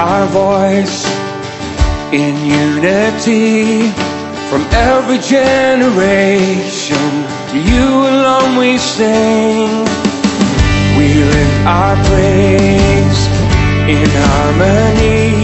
our voice in unity. From every generation, to you alone we sing. We lift our praise in harmony.